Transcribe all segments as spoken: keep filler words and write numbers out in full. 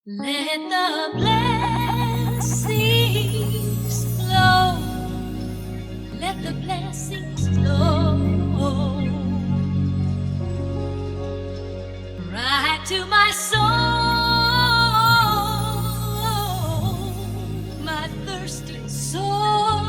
Let the blessings flow. Let the blessings flow right to my soul, my thirsty soul.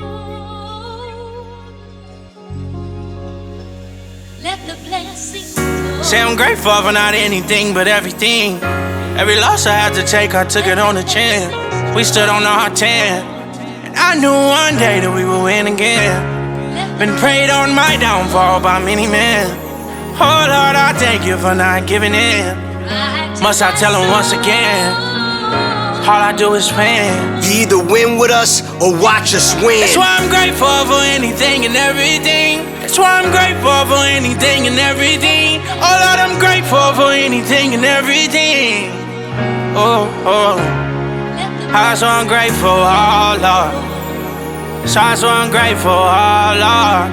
Let the blessings flow. Say I'm grateful for not anything but everything. Every loss I had to take, I took it on the chin. We stood on our ten, and I knew one day that we would win again. Been prayed on my downfall by many men. Oh Lord, I thank you for not giving in. Must I tell them once again? All I do is win. You either win with us or watch us win. That's why I'm grateful for anything and everything. That's why I'm grateful for anything and everything. Oh Lord, I'm grateful for anything and everything. Oh, oh. I'm so ungrateful, oh Lord. So I'm so ungrateful, oh Lord.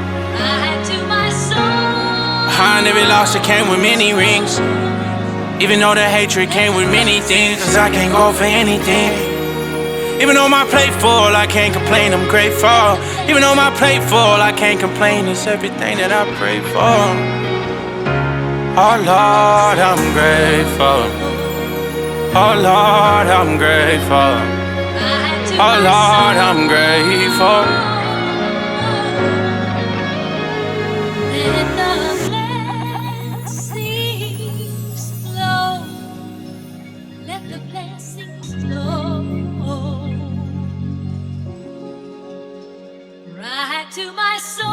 Behind every loss it came with many rings. Even though the hatred came with many things, cause I can't go for anything. Even though my plate full, I can't complain, I'm grateful. Even though my plate full, I can't complain, it's everything that I pray for. Oh Lord, I'm grateful. Oh Lord, I'm grateful. Oh Lord, I'm grateful. Let the blessings flow. Let the blessings flow right to my soul.